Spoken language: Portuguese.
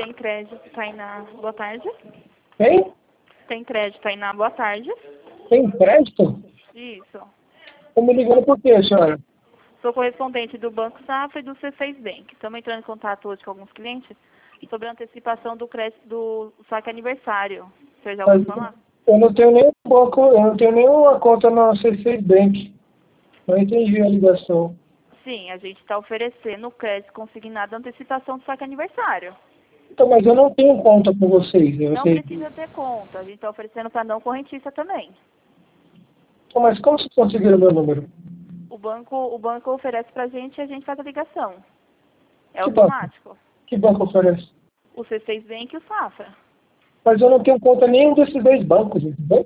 Tem crédito, Tainá. Boa tarde. Tem? Tem crédito, Tainá. Boa tarde. Tem crédito? Isso. Estão me ligando por quê, senhora? Sou correspondente do Banco Safra e do C6 Bank. Estamos entrando em contato hoje com alguns clientes sobre a antecipação do crédito do saque aniversário. Você já ouviu falar? Eu não tenho nenhum banco, eu não tenho nenhuma conta na C6 Bank. Não entendi a ligação. Sim, a gente está oferecendo crédito consignado antecipação do saque aniversário. Então, mas eu não tenho conta com vocês. Não precisa ter conta. A gente está oferecendo para não correntista também. Então, mas como vocês conseguiram meu número? O banco oferece para a gente e a gente faz a ligação. É Que banco? automático. Que banco oferece? O C6 Bank e o Safra. Mas eu não tenho conta em nenhum desses dois bancos, entendeu?